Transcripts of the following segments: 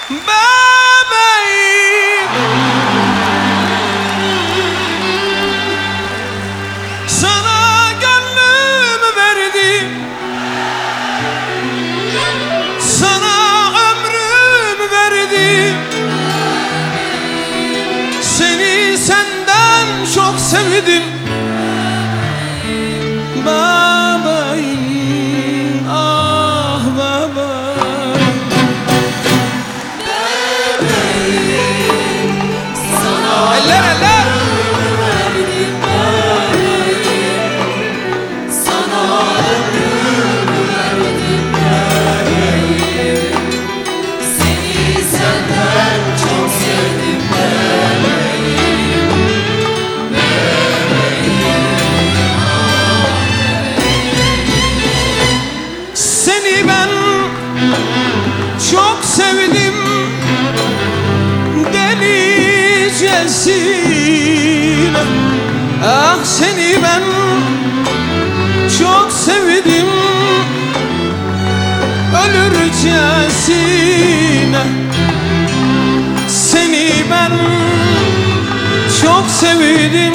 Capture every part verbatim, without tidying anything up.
bebeğim. Sana gönlümü verdim, sana ömrümü verdim. Seni senden çok sevdim bebeğim, ah bebeğim. Bebeğim, sana Eller eller. verdim bebeğim, sana ömrümü verdim bebeğim. Seni senden çok sevdim bebeğim, bebeğim, ah bebeğim. Seni ben çok sevdim delicesine. Ah seni ben çok sevdim ölürcesine. Seni ben çok sevdim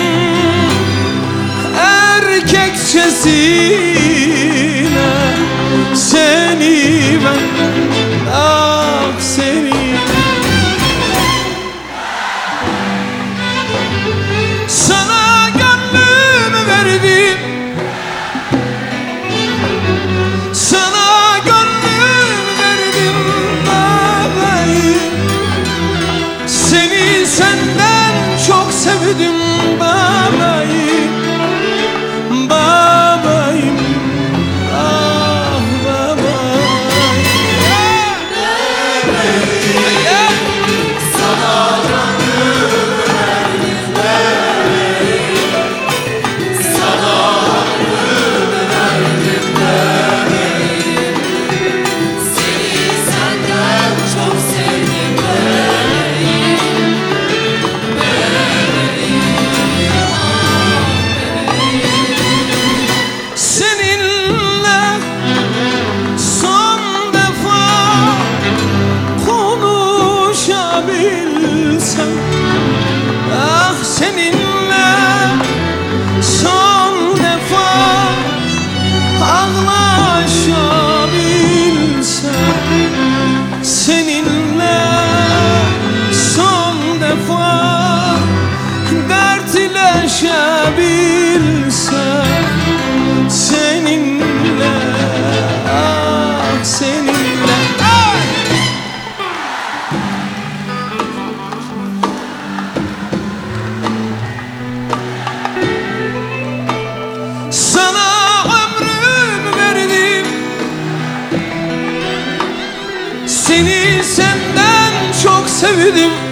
erkekçesine. Seni ben, ah seni, sana gönlümü verdim, sana gönlümü verdim bebeğim. Seni senden çok sevdim bebeğim, bebeğim, ah bebeğim. Sana gönlümü verdim bebeğim, sana ömrümü verdim bebeğim. Seni senden çok sevdim bebeğim, bebeğim, ah bebeğim. Seninle son defa konuşabilsem, ah seninle son defa ağlaşabilsem, seninle son defa dertleşebilsem, seninle, ah seninle, ah! Sana ömrümü verdim, seni senden çok sevdim